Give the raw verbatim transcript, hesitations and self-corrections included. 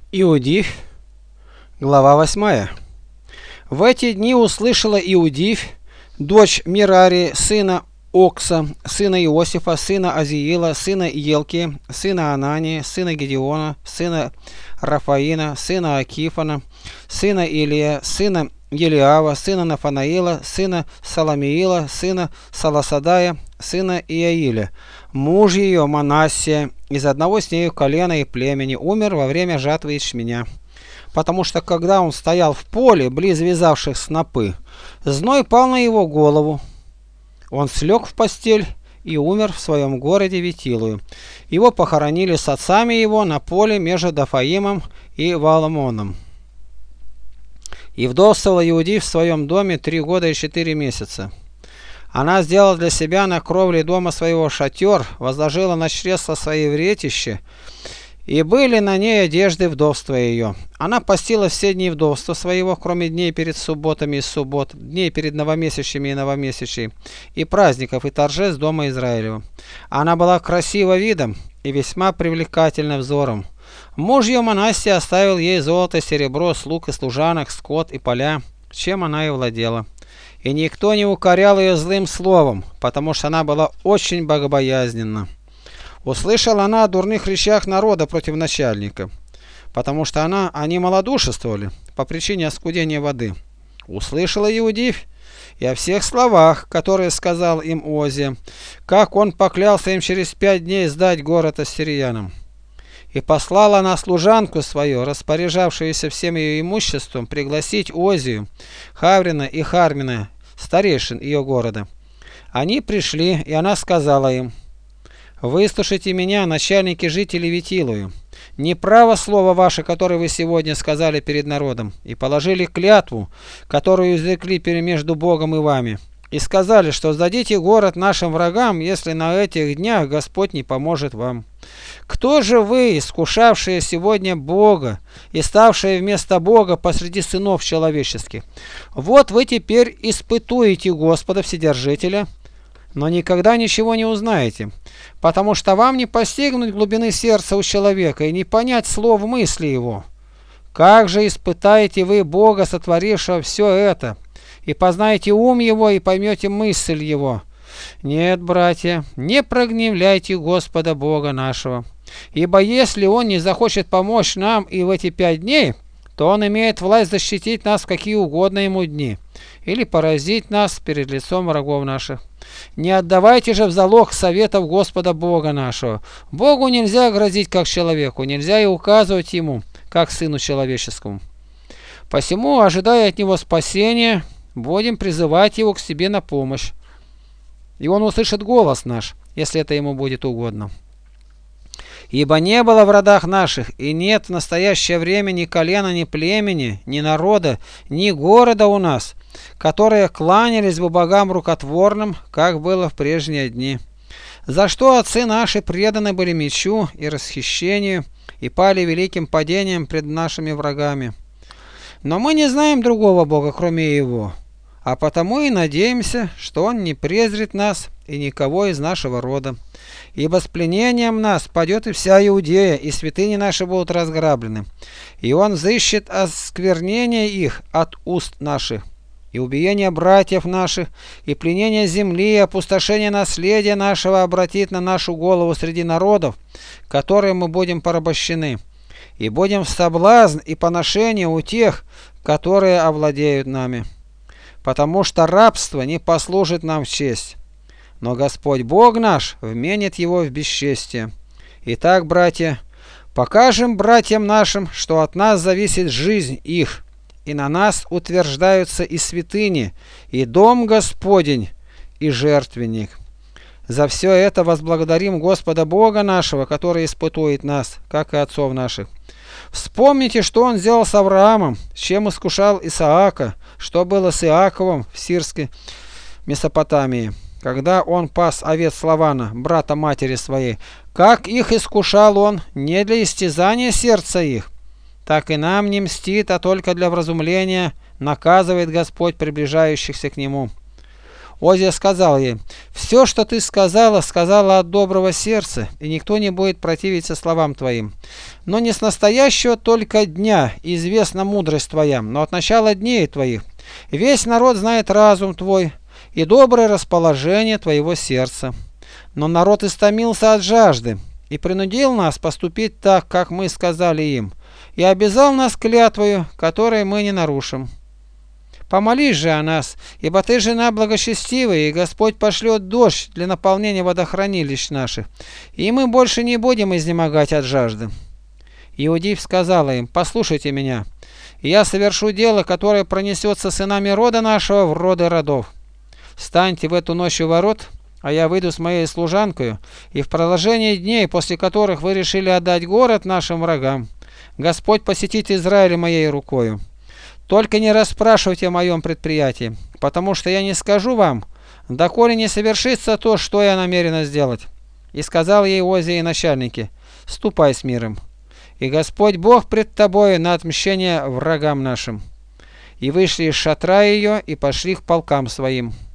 Иудивь, глава восьмая. В эти дни услышала Иудивь, дочь Мерари, сына Окса, сына Иосифа, сына Азиила, сына Елки, сына Анании, сына Гедеона, сына Рафаина, сына Акифана, сына Илия, сына Елиава, сына Нафанаила, сына Саламиила, сына Саласадая, сына Иаиля. Муж ее, Манассия, из одного с нею колена и племени, умер во время жатвы ячменя. Потому что, когда он стоял в поле, близ вязавших снопы, зной пал на его голову. Он слег в постель и умер в своем городе Витилую. Его похоронили с отцами его на поле между Дафаимом и Валамоном. И вдовствовала Иудивь в своем доме три года и четыре месяца. Она сделала для себя на кровле дома своего шатер, возложила на чресла свои вретище, и были на ней одежды вдовства ее. Она постила все дни вдовства своего, кроме дней перед субботами и суббот, дней перед новомесячьями и новомесячей, и праздников, и торжеств дома Израилева. Она была красива видом и весьма привлекательна взором. Муж ее Манассия оставил ей золото, серебро, слуг и служанок, скот и поля, чем она и владела. И никто не укорял ее злым словом, потому что она была очень богобоязненна. Услышала она о дурных речах народа против начальника, потому что она, они малодушествовали по причине оскудения воды. Услышала Иудивь и о всех словах, которые сказал им Озия, как он поклялся им через пять дней сдать город ассириянам. И послала она служанку свою, распоряжавшуюся всем ее имуществом, пригласить Озию, Хаврина и Хармина, старейшин ее города. Они пришли, и она сказала им: «Выслушайте меня, начальники жителей Витилую. Неправо слово ваше, которое вы сегодня сказали перед народом, и положили клятву, которую извлекли между Богом и вами, и сказали, что сдадите город нашим врагам, если на этих днях Господь не поможет вам. Кто же вы, искушавшие сегодня Бога и ставшие вместо Бога посреди сынов человеческих? Вот вы теперь испытуете Господа Вседержителя, но никогда ничего не узнаете, потому что вам не постигнуть глубины сердца у человека и не понять слов мысли его. Как же испытаете вы Бога, сотворившего все это, и познаете ум его, и поймете мысль его? Нет, братья, не прогневляйте Господа Бога нашего, ибо если Он не захочет помочь нам и в эти пять дней, то Он имеет власть защитить нас в какие угодно Ему дни, или поразить нас перед лицом врагов наших. Не отдавайте же в залог советов Господа Бога нашего. Богу нельзя грозить как человеку, нельзя и указывать Ему, как Сыну Человеческому. Посему, ожидая от Него спасения, будем призывать Его к себе на помощь. И Он услышит голос наш, если это Ему будет угодно. Ибо не было в родах наших, и нет в настоящее время ни колена, ни племени, ни народа, ни города у нас, которые кланялись бы богам рукотворным, как было в прежние дни. За что отцы наши преданы были мечу и расхищению, и пали великим падением пред нашими врагами. Но мы не знаем другого Бога, кроме Его, а потому и надеемся, что Он не презрит нас и никого из нашего рода. Ибо с пленением нас падет и вся Иудея, и святыни наши будут разграблены. И Он взыщет осквернение их от уст наших, и убиение братьев наших, и пленение земли, и опустошение наследия нашего обратит на нашу голову среди народов, которым мы будем порабощены, и будем в соблазн и поношение у тех, которые овладеют нами. Потому что рабство не послужит нам в честь, но Господь Бог наш вменит его в бесчестие. Итак, братья, покажем братьям нашим, что от нас зависит жизнь их, и на нас утверждаются и святыни, и дом Господень, и жертвенник. За все это возблагодарим Господа Бога нашего, который испытует нас, как и отцов наших. Вспомните, что Он сделал с Авраамом, с чем искушал Исаака, что было с Иаковом в Сирской Месопотамии, когда он пас овец Лавана, брата матери своей. Как их искушал он не для истязания сердца их, так и нам не мстит, а только для вразумления наказывает Господь приближающихся к Нему. Озия сказал ей: «Все, что ты сказала, сказала от доброго сердца, и никто не будет противиться словам твоим. Но не с настоящего только дня известна мудрость твоя, но от начала дней твоих. Весь народ знает разум твой и доброе расположение твоего сердца. Но народ истомился от жажды и принудил нас поступить так, как мы сказали им, и обязал нас клятвою, которой мы не нарушим. Помолись же о нас, ибо ты жена благочестивая, и Господь пошлет дождь для наполнения водохранилищ наших, и мы больше не будем изнемогать от жажды». Иудив сказала им: «Послушайте меня, и я совершу дело, которое пронесется сынами рода нашего в роды родов. Встаньте в эту ночь у ворот, а я выйду с моей служанкою, и в продолжении дней, после которых вы решили отдать город нашим врагам, Господь посетит Израиль моей рукою. Только не расспрашивайте о моем предприятии, потому что я не скажу вам, доколе не совершится то, что я намерена сделать». И сказал ей Озия и начальники: «Ступай с миром, и Господь Бог пред тобою на отмщение врагам нашим». И вышли из шатра ее и пошли к полкам своим.